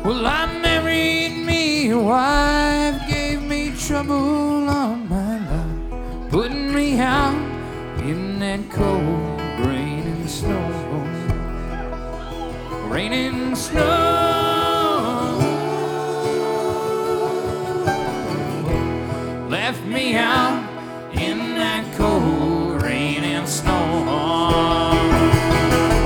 Well, I married me a wife, gave me trouble all my life, putting me out in that cold rain and snow. Rain and snow left me out